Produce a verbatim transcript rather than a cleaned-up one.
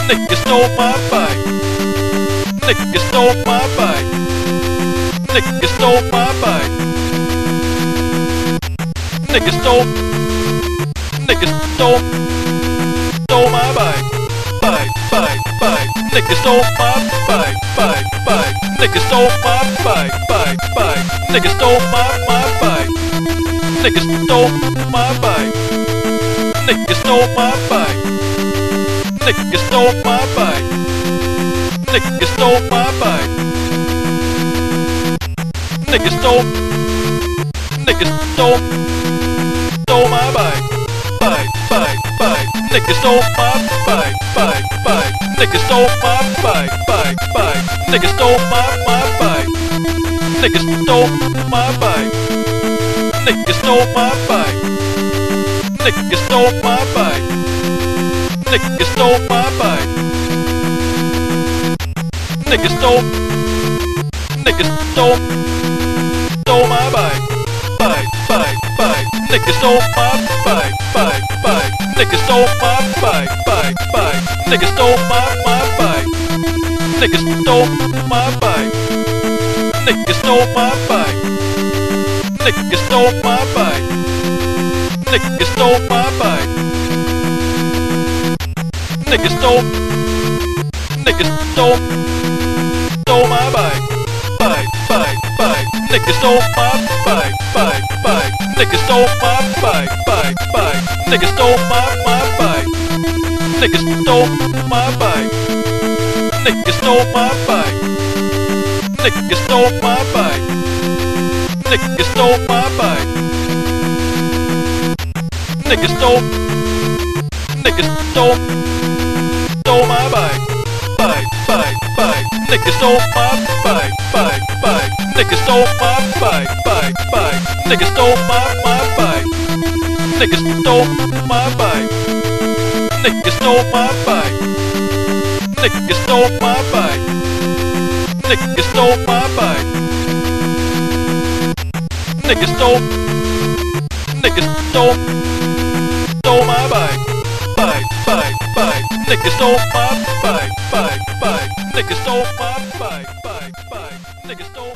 Nigga stole my bike. Nigga stole my bike. Nigga stole my bike. Nigga stole. Nigga stole. Stole my bike. Bike, bike, bike. Nigga stole my bike. Bike, bike. Nigga stole my bike. Bike, bike. Nigga stole my my bike. Nigga stole my bike. Nigga stole my bike. Nigga stole my bike. Nigga stole my bike. Nigga stole. Nigga stole. Stole my bike. Bike, bike, bike. Nigga stole my bike. Bike, bike. Nigga stole my bike. Bike, bike. Nigga stole my my bike. Nigga stole my bike. Nigga stole my bike. Nigga stole my bike. Nigga stole my bike. Nigga stole. Nigga stole. Stole my bike. Bike, bike, bike. Nigga stole my bike. Bike, bike. Nigga stole my bike. Bike, bike. Nigga stole my my bike. Nigga stole my bike. Nigga stole my bike. Nigga stole my bike. Nigga stole my bike. Nigga stole. Nigga stole. Stole my bike. Bike, bike, bike. Nigga stole my bike. Bike, bike. Nigga stole my bike. Bike, bike. Nigga stole my my bike. Nigga stole my bike. Nigga stole my bike. Nigga stole my bike. Nigga stole my bike. Nigga stole. Nigga stole. Stole my bike. Bike, bike, bike. Nigga stole my bike. Bike, bike. Nigga stole my bike. Bike, bike. Nigga stole my my bike. Nigga stole my bike. Nigga stole my bike. Nigga stole my bike. Nigga stole my bike. Nigga stole. Nigga stole. Stole my bike. Bike, bike, bike. Nigga stole my bike. Bike, bike. Nigga stole my bike. Bike, bike. Nigga stole.